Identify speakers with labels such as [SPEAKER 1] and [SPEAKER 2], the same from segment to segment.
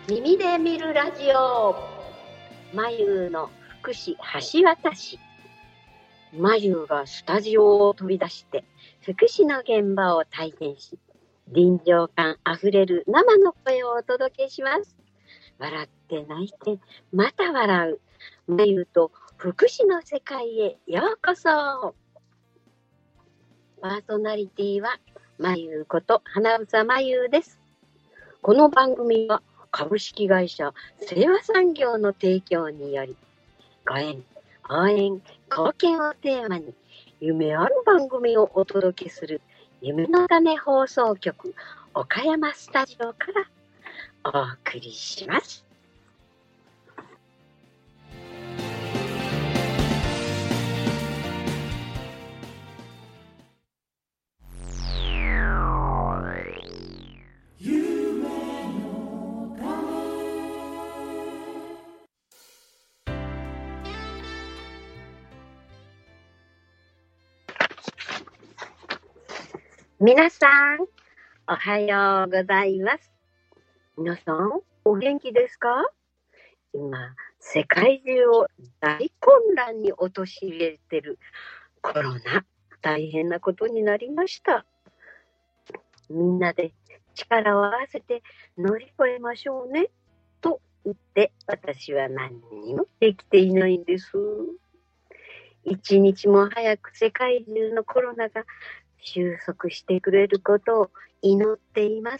[SPEAKER 1] 耳で見るラジオ。まゆの福祉橋渡し。まゆがスタジオを飛び出して福祉の現場を体験し、臨場感あふれる生の声をお届けします。笑って泣いてまた笑うまゆと福祉の世界へようこそ。パーソナリティはまゆこと花房まゆです。この番組は株式会社清和産業の提供により、ご縁、応援、貢献をテーマに夢ある番組をお届けする夢の種放送局岡山スタジオからお送りします。皆さん、おはようございます。皆さん、お元気ですか？今、世界中を大混乱に陥れているコロナ、大変なことになりました。みんなで力を合わせて乗り越えましょうね、と言って私は何にもできていないんです。一日も早く世界中のコロナが収束してくれることを祈っています。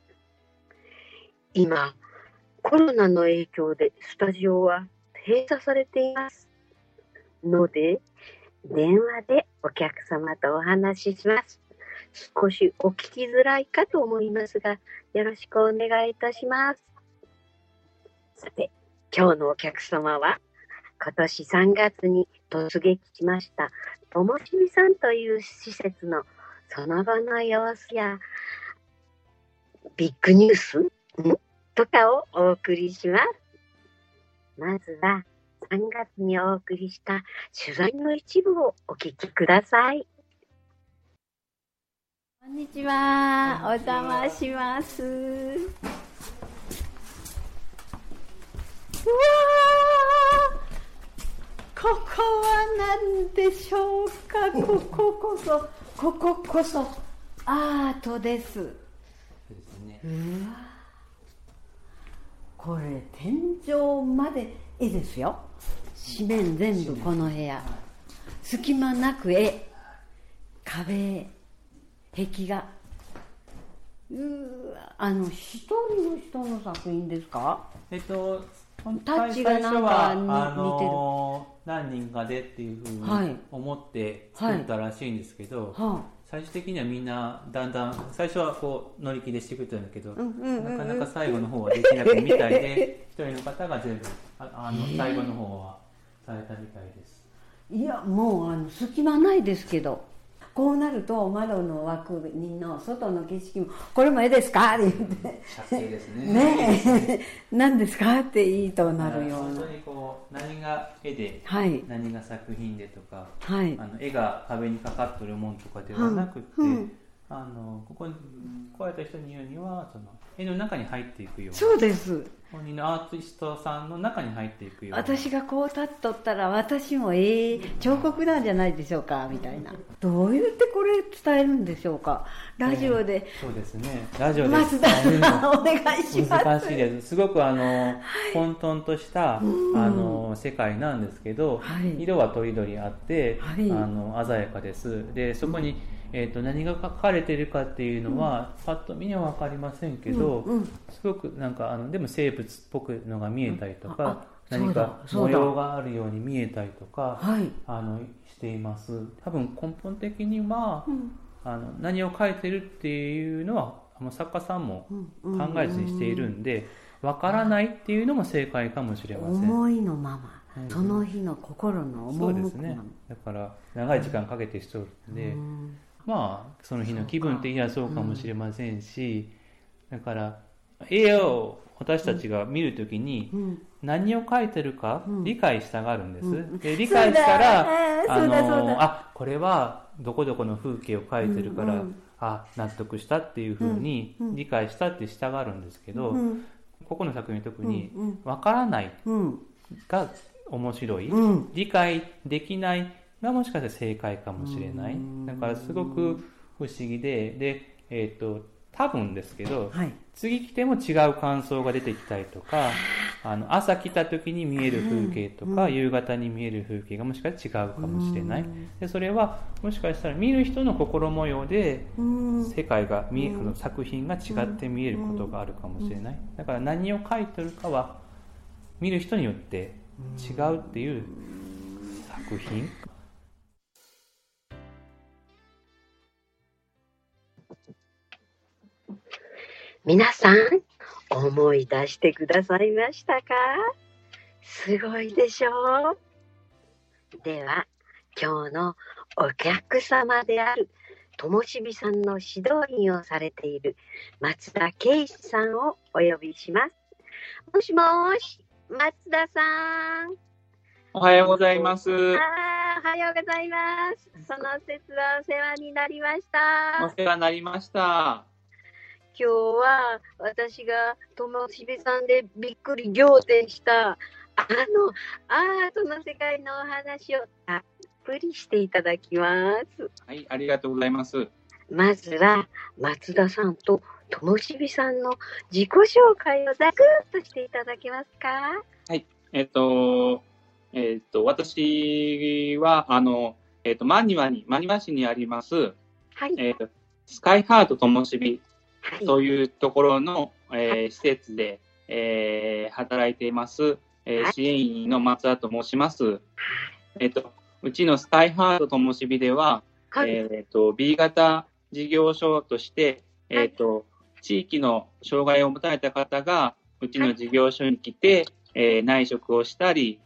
[SPEAKER 1] 今、コロナの影響でスタジオは閉鎖されていますので、電話でお客様とお話しします。少しお聞きづらいかと思いますが、よろしくお願いいたします。さて、今日のお客様は今年3月に突撃しましたともしみさんという施設のその後の様子やビッグニュースとかをお送りします。まずは3月にお送りした取材の一部をお聞きください。
[SPEAKER 2] こんにちは、お邪魔します。うわー、ここは何でしょうか。こここそアートです。そうですね。うわ、これ天井まで絵ですよ。四面全部この部屋、隙間なく絵、壁、壁画。一人の人の作品ですか？タッチがなんか似てる。
[SPEAKER 3] 何人かでっていうふうに思って作ったらしいんですけど、最終的にはみんなだんだん最初はこう乗り気でしてくれたんだけど、なかなか最後の方はできなくみたいで、一人の方が全部最後の方はされたみたいです。
[SPEAKER 2] いや、もう隙間ないですけど、こうなると窓の枠の外の景色もこれも絵ですかって言って
[SPEAKER 3] 写生ですね。
[SPEAKER 2] ねえ何ですかっていいとなるような。
[SPEAKER 3] 本当にこう何が絵で、何が作品でとか、絵が壁にかかってるもんとかではなくて、ここに来られた人に言うにはその絵の中に入っていくような。
[SPEAKER 2] そうです。
[SPEAKER 3] 本人のアーティストさんの中に入っていくような。
[SPEAKER 2] 私がこう立っとったら私も彫刻なんじゃないでしょうかみたいな。どう言ってこれ伝えるんでしょうか。ラジオで、
[SPEAKER 3] そうですね。ラジオで
[SPEAKER 2] 松田さんお願いします。
[SPEAKER 3] 難しいです。すごく混沌とした世界なんですけど、色はとりどりあって、鮮やかです。でそこに何が書かれているかっていうのは、パッと見には分かりませんけど、すごくなんかでも生物っぽくのが見えたりとか、何か模様があるように見えたりとか、しています。多分根本的には、何を書いてるっていうのは作家さんも考えずにしているんで、分からないっていうのも正解かもしれません。
[SPEAKER 2] 思いのまま、その日の心の思いのまま。そうですね。
[SPEAKER 3] だから長い時間かけてしとるんで、まあその日の気分的にはそうかもしれませんし、だから絵を私たちが見るときに何を描いてるか理解したがるんです。で理解したらこれはどこどこの風景を描いてるから、納得したっていうふうに理解したってしたがるんですけど、 ここの作品特にわからないが面白い、理解できないがもしかしたら正解かもしれない。だからすごく不思議で、多分ですけど、次来ても違う感想が出てきたりとか、朝来た時に見える風景とか、夕方に見える風景がもしかしたら違うかもしれない。でそれはもしかしたら見る人の心模様で世界が作品が違って見えることがあるかもしれない。だから何を書いてるかは見る人によって違うっていう作品。
[SPEAKER 1] 皆さん思い出してくださいましたか？すごいでしょう。では今日のお客様であるともしびさんの指導員をされている松田圭一さんをお呼びします。もしもーし、松田さん。
[SPEAKER 4] おはようございます。
[SPEAKER 1] おはようございます。その節はお世話になりました。
[SPEAKER 4] お世話になりました。
[SPEAKER 1] 今日は私がともしびさんでびっくり仰天したアートの世界のお話をたっぷりしていただきます。
[SPEAKER 4] はい、ありがとうございます。
[SPEAKER 1] まずは松田さんとともしびさんの自己紹介をざくっとしていただけますか？
[SPEAKER 4] はい、私は真庭市にあります、はい、スカイハートともしびというところの、施設で、働いています、支援員の松田と申します。うちのスカイハートともしびでは、B 型事業所として、地域の障害を持たれた方がうちの事業所に来て、内職をしたり、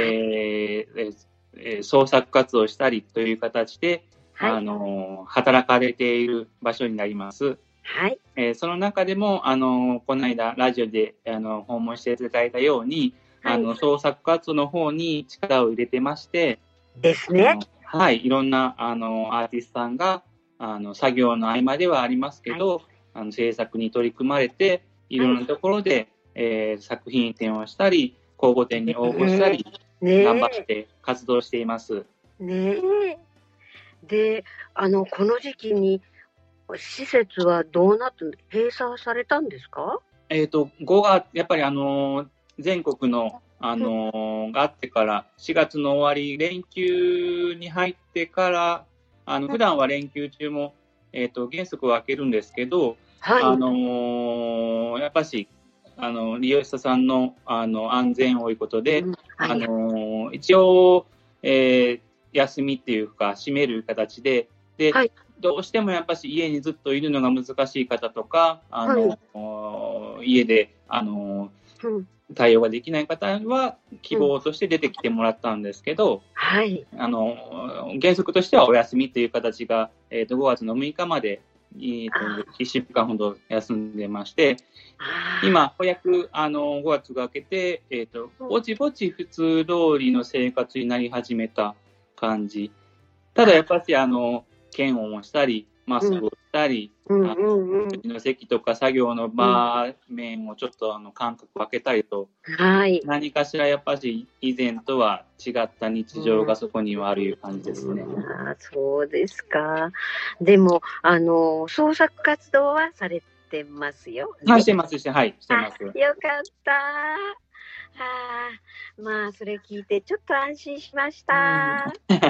[SPEAKER 4] 創作活動をしたりという形で、働かれている場所になります。はい。その中でも、この間、ラジオで、訪問していただいたように、創作活動の方に力を入れてまして、
[SPEAKER 1] ですね。
[SPEAKER 4] はい。いろんな、アーティストさんが、作業の合間ではありますけど、制作に取り組まれて、いろんなところで、作品展をしたり、公募展に応募したり、頑張って活動しています。
[SPEAKER 1] ねえ。で、この時期に、施設はどうなって閉鎖されたんですか
[SPEAKER 4] ？5月、やっぱり全国の、があってから、4月の終わり、連休に入ってから、普段は連休中も、原則を開けるんですけど、やっぱし、利用者さんの、安全をいうことで、一応、休みっていうか、閉める形で、どうしてもやっぱし家にずっといるのが難しい方とか、家で、対応ができない方は希望として出てきてもらったんですけど、原則としてはお休みという形が、5月の6日まで、1週間ほど休んでまして、今、ようやく5月が明けて、ぼちぼち普通通りの生活になり始めた感じ。ただやっぱし検温をしたり、マスクをしたり、の席とか作業の場面をちょっと間隔を空けたりと、何かしらやっぱし以前とは違った日常がそこにはあるいう感じですね。
[SPEAKER 1] そうですか。でも、創作活動はされてますよ、
[SPEAKER 4] ね。してますしてます。
[SPEAKER 1] よかった。まあ、それ聞いてちょっと安心しました。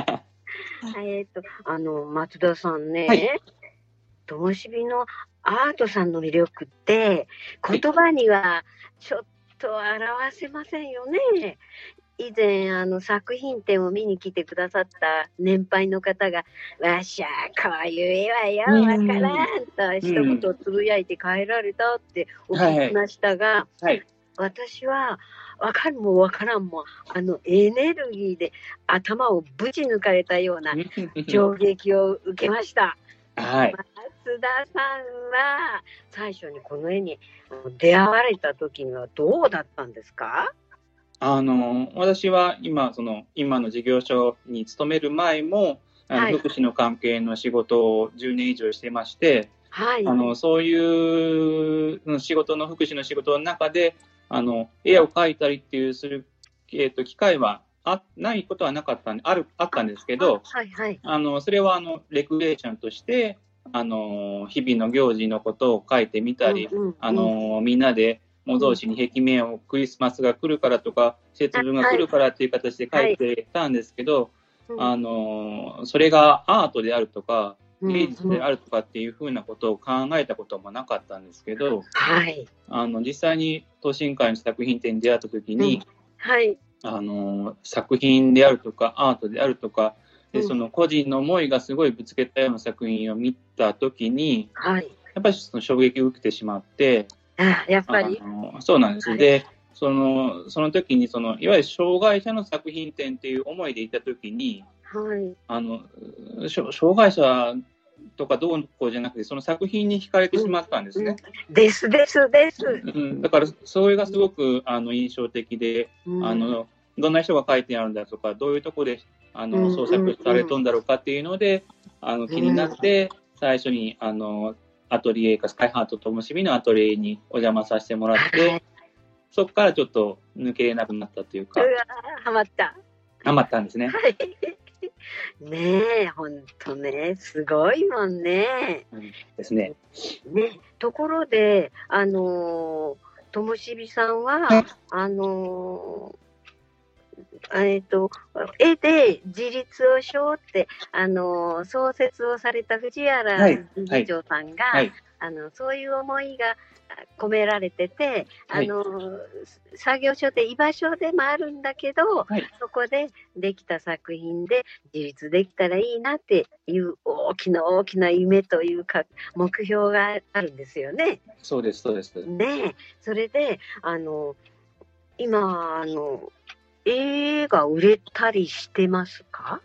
[SPEAKER 1] 松田さんね、ともしびのアートさんの魅力って言葉にはちょっと表せませんよね。以前作品展を見に来てくださった年配の方がわしゃこういう絵はよわからんと一言つぶやいて帰られたってお聞きましたが、私はわかるもわからんもエネルギーで頭をぶち抜かれたような衝撃を受けました。松田さんは最初にこの絵に出会われた時にはどうだったんですか？
[SPEAKER 4] 私は今の事業所に勤める前も福祉の関係の仕事を10年以上してまして、
[SPEAKER 1] はい、
[SPEAKER 4] そういう仕事の、福祉の仕事の中で、絵を描いたりっていうする、機会はないことはなかったあったんですけど、
[SPEAKER 1] はいはい、
[SPEAKER 4] それはレクリエーションとして、日々の行事のことを書いてみたり、みんなで模造紙に壁面をクリスマスが来るからとか、節分が来るからっていう形で書いてたんですけど、それがアートであるとか、芸術であるとかっていうふうなことを考えたこともなかったんですけど、
[SPEAKER 1] はい、
[SPEAKER 4] 実際に東進会の作品展に出会った時に、
[SPEAKER 1] はい、
[SPEAKER 4] 作品であるとかアートであるとかで、その個人の思いがすごいぶつけたような作品を見た時に、
[SPEAKER 1] はい、
[SPEAKER 4] やっぱりその衝撃を受けてしまって、
[SPEAKER 1] やっぱり
[SPEAKER 4] そうなんです、
[SPEAKER 1] はい、
[SPEAKER 4] でその時にいわゆる障害者の作品展っていう思いでいた時に、
[SPEAKER 1] はい、
[SPEAKER 4] 障害者とかどうこうじゃなくて、その作品に惹かれてしまったんですね。
[SPEAKER 1] です。
[SPEAKER 4] だからそれがすごく印象的で、どんな人が書いてあるんだとか、どういうところで創作されたんだろうかっていうので気になって、最初にアトリエかスカイハートともしびのアトリエにお邪魔させてもらって、そこからちょっと抜けれなくなったというか、
[SPEAKER 1] ハマった
[SPEAKER 4] んですね。
[SPEAKER 1] はいねえ、ほんとね、すごいもんね。
[SPEAKER 4] ですね。
[SPEAKER 1] ね、ところで、ともしびさんは、絵で自立をしようって、創設をされた藤原理事長さんが、そういう思いが込められてて、作業所で居場所でもあるんだけど、そこでできた作品で自立できたらいいなっていう大きな夢というか目標があるんですよね。
[SPEAKER 4] そうです。
[SPEAKER 1] ね、それで今絵が売れたりしてますか？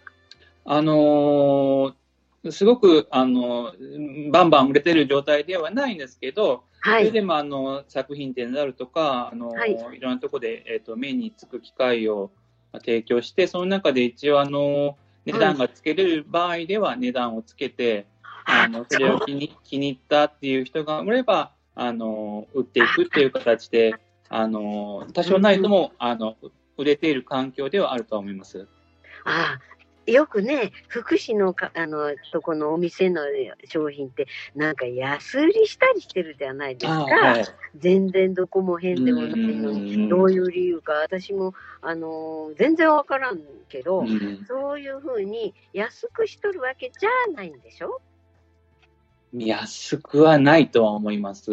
[SPEAKER 4] すごくバンバン売れてる状態ではないんですけど、それでも作品展であるとかいろんなところで、目につく機会を提供して、その中で一応値段がつけれる場合では値段をつけて、それを気に入ったっていう人がいれば売っていくっていう形で多少ないとも売れている環境ではあると思います。
[SPEAKER 1] よくね、福祉のとこのお店の商品ってなんか安売りしたりしてるじゃないですか。全然どこも変でもないのに、どういう理由か私も全然わからんけど、そういうふうに安くしとるわけじゃないんでしょ？
[SPEAKER 4] 安くはないとは思います。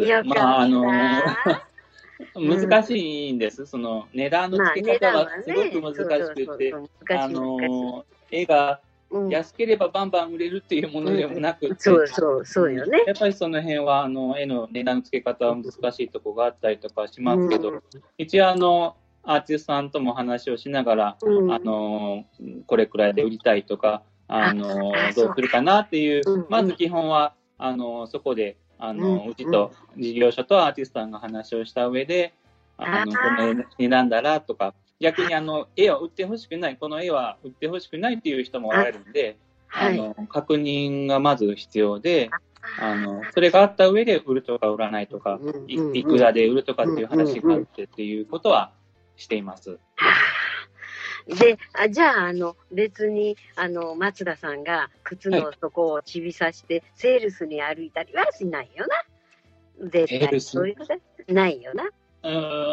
[SPEAKER 4] 難しいんです。その値段の付け方はすごく難しくて、絵が安ければバンバン売れるっていうものでもなくて、
[SPEAKER 1] そうよね。
[SPEAKER 4] やっぱりその辺は絵の値段の付け方は難しいところがあったりとかしますけど、一応アーティストさんとも話をしながら、これくらいで売りたいとか、どうするかなっていう、まず基本はそこでうちと事業者とアーティストさんが話をした上で、この値段だらとか、逆に絵は売ってほしくない、この絵は売ってほしくないっていう人もおられるんで、確認がまず必要で、それがあった上で売るとか売らないとか、いくらで売るとかっていう話があってっていうことはしています。
[SPEAKER 1] で、じゃあ、別に、松田さんが靴の底をちびさして、セールスに歩いたりはしないよな。絶対そういうことないよな。
[SPEAKER 4] セ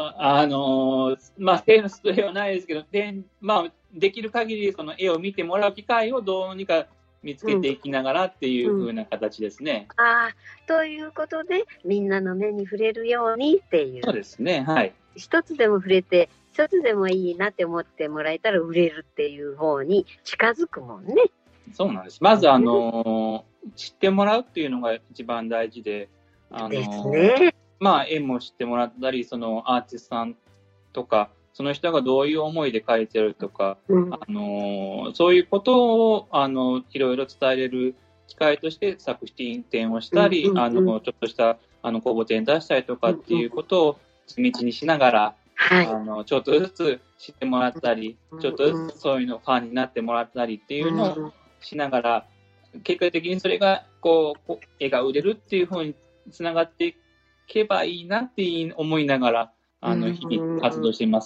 [SPEAKER 4] ールスではないですけど、できる限りその絵を見てもらう機会をどうにか見つけていきながらっていう風な形ですね。
[SPEAKER 1] ということで、みんなの目に触れるようにっていう。
[SPEAKER 4] そうですね、はい。
[SPEAKER 1] 一つでも触れて、一つでもいいなって思ってもらえたら売れるっていう方に近づくもんね。
[SPEAKER 4] そうなんです。まず知ってもらうっていうのが一番大事で、
[SPEAKER 1] ですね。
[SPEAKER 4] 絵も知ってもらったり、そのアーティストさんとか、その人がどういう思いで描いてるとか、そういうことをいろいろ伝えれる機会として作品展をしたり、ちょっとした公募展出したりとかっていうことを地道にしながら、ちょっとずつ知ってもらったり、ちょっとずつそういうのファンになってもらったりっていうのをしながら、 結果的にそれが絵が売れるっていうふうにつながっていけばいいなって思いながら日々活動しています。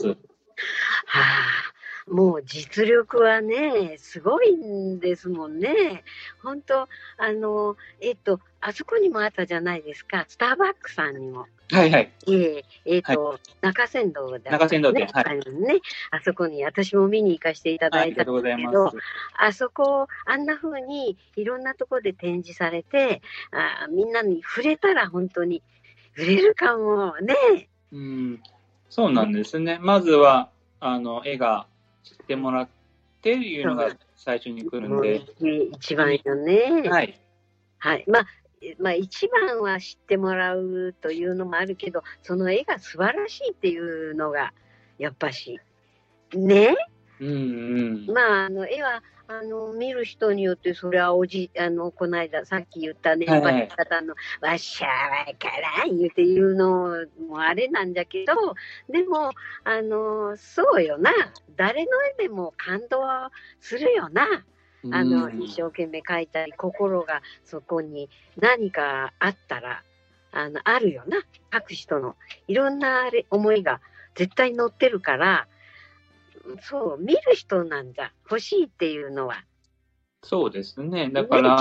[SPEAKER 1] もう実力はね、すごいんですもんね。本当あそこにもあったじゃないですか、スターバックさんにも。
[SPEAKER 4] はいはい。
[SPEAKER 1] 中山道で、
[SPEAKER 4] 中山道で、はい。
[SPEAKER 1] あそこに私も見に行かせていただいたんですけど、あそこ、あんな風にいろんなところで展示されて、みんなに触れたら本当に売れるかもね。
[SPEAKER 4] そうなんですね。まずは、絵が知ってもらっていうのが最初に来るんで。
[SPEAKER 1] 一番よね。
[SPEAKER 4] はい。
[SPEAKER 1] はい。まあ一番は知ってもらうというのもあるけど、その絵が素晴らしいっていうのが、やっぱし、ね。まあ、絵は、見る人によって、それはこの間、さっき言った年配の方の、わっしゃーわからん言うていうのもあれなんだけど、でも、そうよな。誰の絵でも感動するよな。一生懸命描いたり、心がそこに何かあったら、あるよな。描く人のいろんな思いが絶対載ってるから、そう、見る人なんだ。欲しいっていうのは。
[SPEAKER 4] そうですね。だから、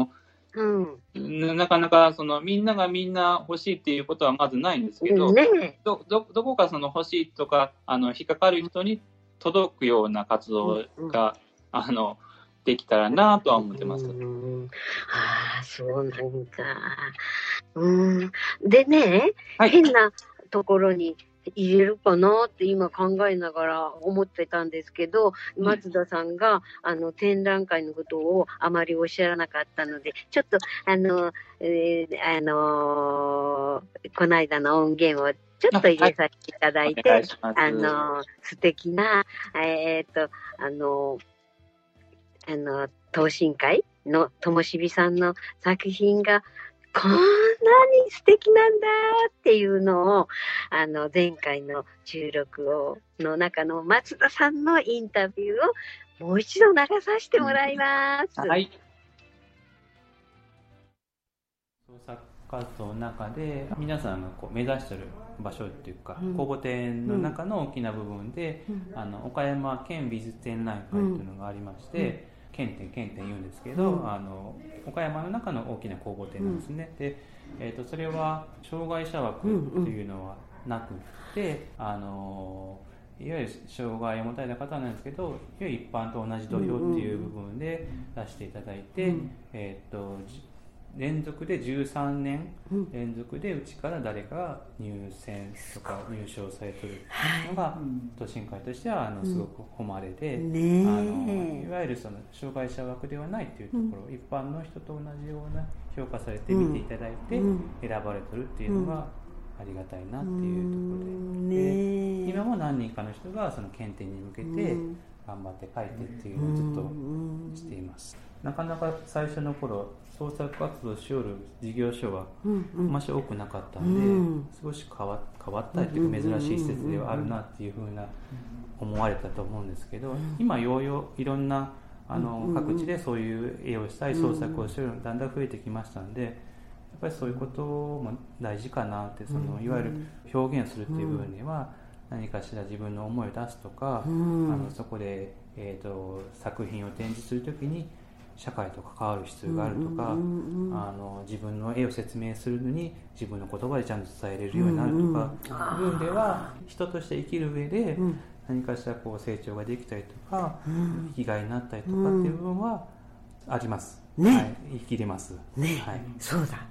[SPEAKER 4] なかなかみんながみんな欲しいっていうことはまずないんですけど、どこか欲しいとか、引っかかる人に届くような活動が、できたらなとは思ってます。
[SPEAKER 1] そうなんだ。でね、変なところに入れるかなって今考えながら思ってたんですけど、松田さんが展覧会のことをあまりおっしゃらなかったので、ちょっとこの間の音源をちょっと入れさせていただいて、素敵な等身会のともしびさんの作品がこんなに素敵なんだっていうのを、前回の収録の中の松田さんのインタビューをもう一度流させてもらいます。
[SPEAKER 3] はい。創作活動の中で皆さんが目指している場所っていうか、公募展の中の大きな部分で、岡山県美術展覧会というのがありまして、県展言うんですけど、岡山の中の大きな公募展なんですね。で、それは障害者枠というのはなくて、いわゆる障害を持たれた方なんですけど、一般と同じ土俵っていう部分で出していただいて、連続で13年連続でうちから誰かが入選とか入賞されているのが都心会としてはすごく誉れで、いわゆる障害者枠ではないというところ、一般の人と同じような評価されて見ていただいて選ばれてるっていうのがありがたいなっていうところで、今も何人かの人がその検定に向けて頑張って書いてっていうのをずっとしています。なかなか最初の頃創作活動しよる事業所はあまし多くなかったんで、少し変わったっていうか珍しい施設ではあるなっていうふうな思われたと思うんですけど、今いろんな各地でそういう絵をしたり創作をするのがだんだん増えてきましたので、やっぱりそういうことも大事かなって、いわゆる表現するっていう部分には何かしら自分の思いを出すとか、そこで、作品を展示するときに社会と関わる必要があるとか、自分の絵を説明するのに自分の言葉でちゃんと伝えれるようになるとか、部分では人として生きる上で何かしら成長ができたりとか、生きがいになったりとかっていう部分はありますね。はい、生きれます
[SPEAKER 1] ね。
[SPEAKER 3] はい、
[SPEAKER 1] そうだ。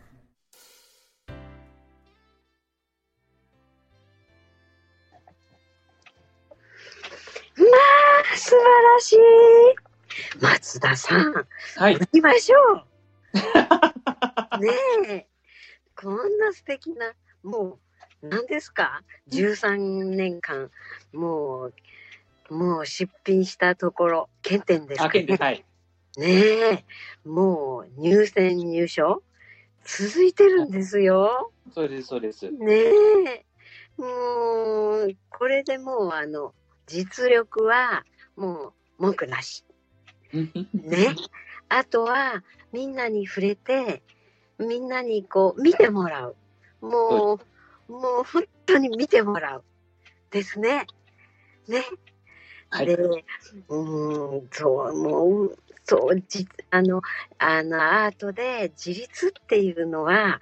[SPEAKER 1] まあ素晴らしい。松田さん、行きましょう。ねえ、こんな素敵な、もう何ですか、13年間もう出品したところ検点ですかね。
[SPEAKER 4] はい、
[SPEAKER 1] ねえ、もう入選入賞続いてるんですよ。
[SPEAKER 4] そうです。
[SPEAKER 1] ねえ、もうこれでもう実力はもう文句なし。ね、 あとは、みんなに触れて、みんなにこう、見てもらう。もう本当に見てもらう。ですね。ね。
[SPEAKER 4] はい、
[SPEAKER 1] で、そう、もう、そう、アートで自立っていうのは、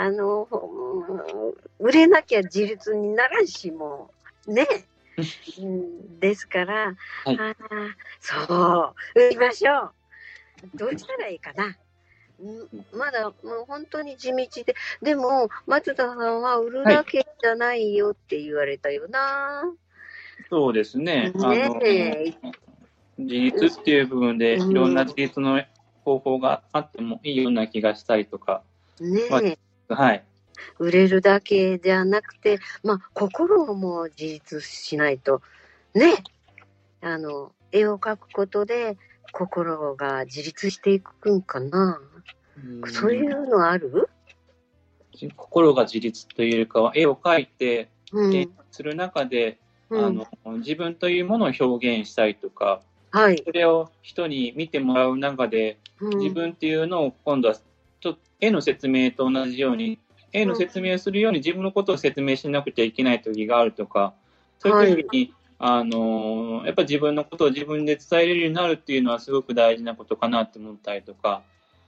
[SPEAKER 1] 売れなきゃ自立にならんし、もう、ね。ですから、
[SPEAKER 4] はい、
[SPEAKER 1] そう、売りましょう。どうしたらいいかな。まだもう本当に地道で、でも、松田さんは売るだけじゃないよって言われたよな。
[SPEAKER 4] そうですね。
[SPEAKER 1] ね
[SPEAKER 4] 自立っていう部分で、いろんな自立の方法があってもいいような気がしたりとか。
[SPEAKER 1] ねえ。
[SPEAKER 4] はい。
[SPEAKER 1] 売れるだけじゃなくて、心も自立しないと、ね。絵を描くことで、心が自立していくんかな。そういうのある？
[SPEAKER 4] 心が自立というよりかは、絵を描いて、する中で、自分というものを表現したりとか、
[SPEAKER 1] はい、
[SPEAKER 4] それを人に見てもらう中で、自分っていうのを今度は絵の説明と同じように、絵の説明をするように自分のことを説明しなくちゃいけない時があるとか、そういう時に、やっぱり自分のことを自分で伝えれるようになるっていうのはすごく大事なことかなって思ったりとか、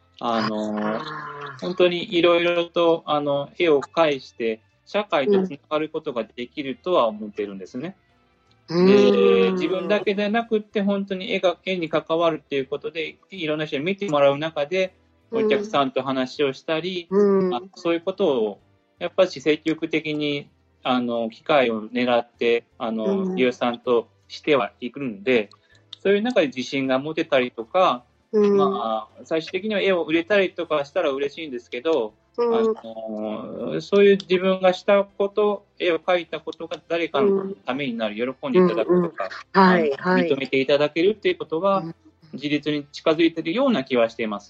[SPEAKER 4] 本当にいろいろと絵を介して社会とつながることができるとは思っているんですね。で、自分だけでなくって本当に絵に関わるっていうことでいろんな人に見てもらう中でお客さんと話をしたり、そういうことをやっぱり積極的に機会を狙って利用さんとしてはいくんで、そういう中で自信が持てたりとか、最終的には絵を売れたりとかしたら嬉しいんですけど、そういう自分がしたこと、絵を描いたことが誰かのためになる、喜んでいただくとか、認めていただけるっていうことが、自立に近づいているような気はしています。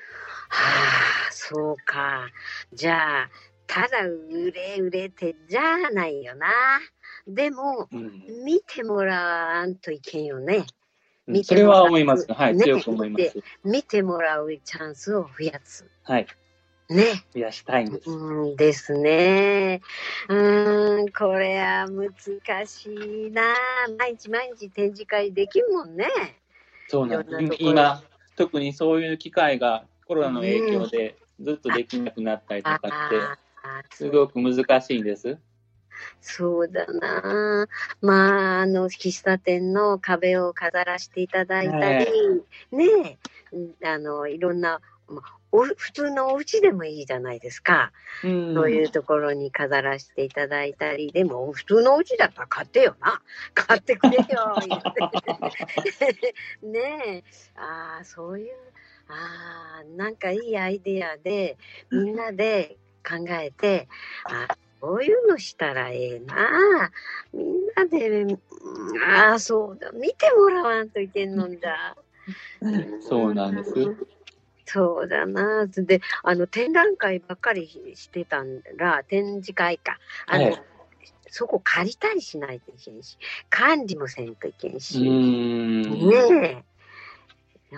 [SPEAKER 1] そうか。じゃあ、ただ売れってじゃないよな。でも、見てもらわんといけんよね。
[SPEAKER 4] それは思います。はい、強く思います。
[SPEAKER 1] 見てもらうチャンスを増やす。
[SPEAKER 4] はい。
[SPEAKER 1] ね。
[SPEAKER 4] 増やしたいんです。
[SPEAKER 1] ですね。これは難しいな。毎日展示会できるもんね。
[SPEAKER 4] そうなんです。今、特にそういう機会がコロナの影響でずっとできなくなったりとかって、すごく難しいんです。
[SPEAKER 1] そうだな。喫茶店の壁を飾らせていただいたり、ねえ、いろんな、普通のお家でもいいじゃないですか。そういうところに飾らせていただいたり、でも普通のお家だったら買ってよな。買ってくれよ。言ってねえ。そういう、なんかいいアイデアで、みんなで考えて、こういうのしたらええな。みんなで、そうだ。見てもらわんといけんのんだ。
[SPEAKER 4] そうなんです。
[SPEAKER 1] そうだな。で、展覧会ばっかりしてたら、展示会か。そこ借りたりしないといけんし、管理もせんといけんし。ねえ。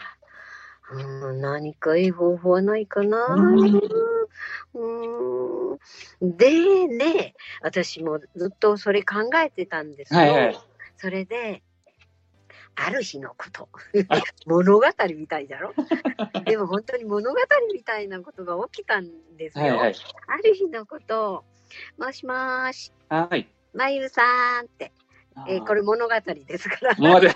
[SPEAKER 1] 何かいい方法はないかな。でね、私もずっとそれ考えてたんですよ。それで、ある日のこと。物語みたいだろでも本当に物語みたいなことが起きたんですよ。ある日のこと、もしもーし。まゆさんって。これ物語ですから。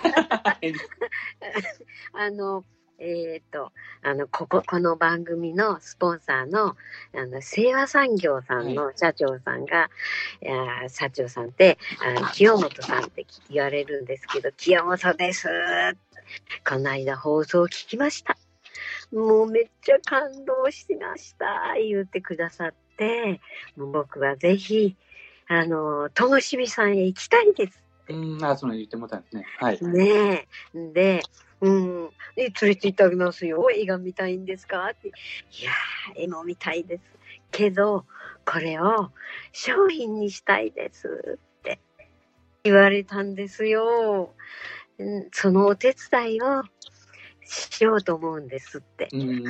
[SPEAKER 1] この番組のスポンサーの、清和産業さんの社長さんが、社長さんって、清本さんって言われるんですけど、清本です。この間放送を聞きました。もうめっちゃ感動しました。言ってくださって、もう僕はぜひ、戸越さんへ行きたいです。
[SPEAKER 4] その言ってもらったんですね。
[SPEAKER 1] ねえ。で、連れて行ってあげますよ。映画見たいんですかって。いやー、絵も見たいです。けど、これを商品にしたいですって言われたんですよ。そのお手伝いをしようと思うんですって。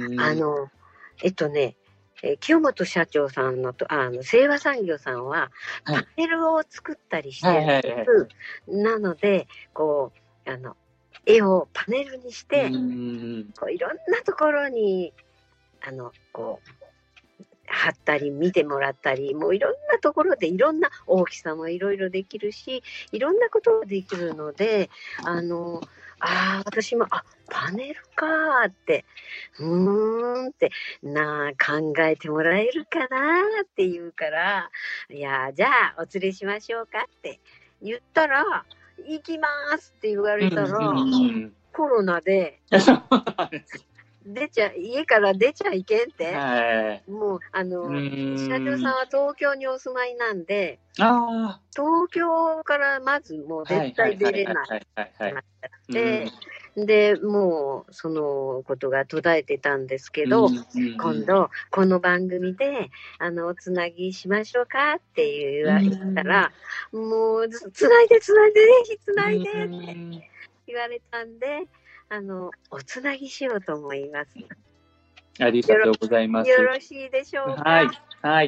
[SPEAKER 1] 清本社長さんの清和産業さんは、パネルを作ったりしてるんです。なので、こう、絵をパネルにして、こういろんなところに、こう、貼ったり見てもらったり、もういろんなところでいろんな大きさもいろいろできるし、いろんなことができるので、私も、パネルかーって、って考えてもらえるかなーって言うから、じゃあお連れしましょうかって言ったら、行きますって言われたら、コロナで、家から出ちゃいけんって、もう、社長さんは東京にお住まいなんで、東京からまずもう絶対出れない。で、もう、そのことが途絶えてたんですけど、今度、この番組で、おつなぎしましょうかって言ったら、もう、つないで、ぜひつないでって言われたんで、おつなぎしようと思います。
[SPEAKER 4] ありがとうございます。
[SPEAKER 1] よろしいでしょうか。
[SPEAKER 4] はい。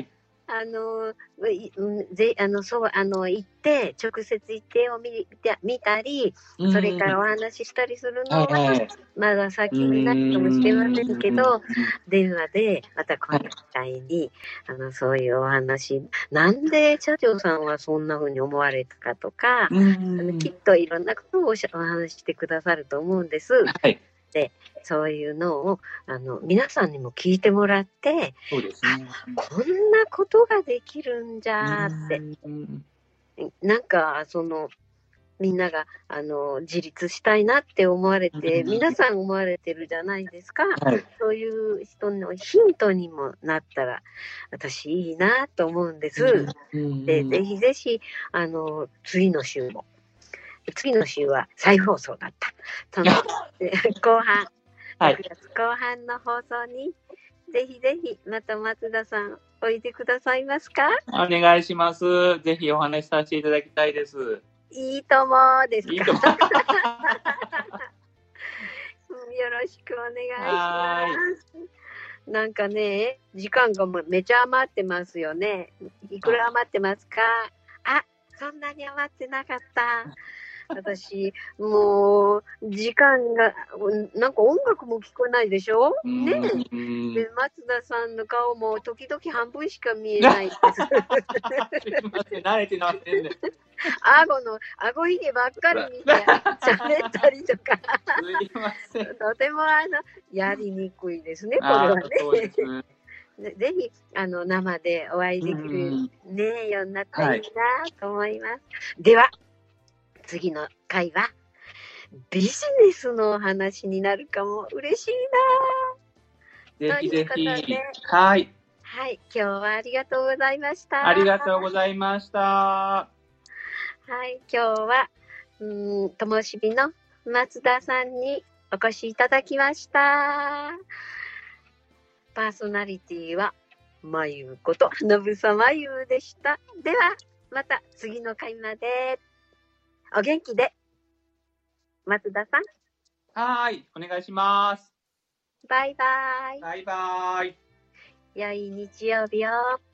[SPEAKER 1] 行って、直接行ってを見たり、それからお話ししたりするのは、まだ先になるかもしれませんけど、電話で、また今回に、そういうお話、なんで社長さんはそんな風に思われたかとか、きっといろんなことをお話ししてくださると思うんです。で、そういうのを皆さんにも聞いてもらって、
[SPEAKER 4] そうですね、
[SPEAKER 1] こんなことができるんじゃって、なんかみんなが自立したいなって思われて、皆さん思われてるじゃないですか。そういう人のヒントにもなったら私いいなと思うんです。で、ぜひぜひ次の週は再放送だった。その後半、6月後半の放送に、ぜひぜひ、また松田さん、おいでくださいますか？
[SPEAKER 4] お願いします。ぜひお話しさせていただきたいです。
[SPEAKER 1] いいともですか？よろしくお願いします。なんかね、時間がめちゃ余ってますよね。いくら余ってますか？そんなに余ってなかった。私、もう、時間が、なんか音楽も聞こえないでしょねえ。で、松田さんの顔も時々半分しか見えないです。
[SPEAKER 4] すいません、慣れてませんね。
[SPEAKER 1] 顎ひげばっかり見て喋ったりとか。
[SPEAKER 4] すいません。
[SPEAKER 1] とてもやりにくいですね、これはね。
[SPEAKER 4] そうです
[SPEAKER 1] ぜひ、生でお会いできるようになったらいいなと思います。では、次の回はビジネスのお話になるかも。嬉しいな。
[SPEAKER 4] ぜひぜひ。
[SPEAKER 1] はい、今日はありがとうございました。
[SPEAKER 4] ありがとうございました。
[SPEAKER 1] はい、今日はともしびの松田さんにお越しいただきました。パーソナリティはまゆことのぶさまゆでした。ではまた次の回までお元気で。松田さん。
[SPEAKER 4] はい、お願いします。
[SPEAKER 1] バイバイ。
[SPEAKER 4] バイバイ。
[SPEAKER 1] 良い日曜日を。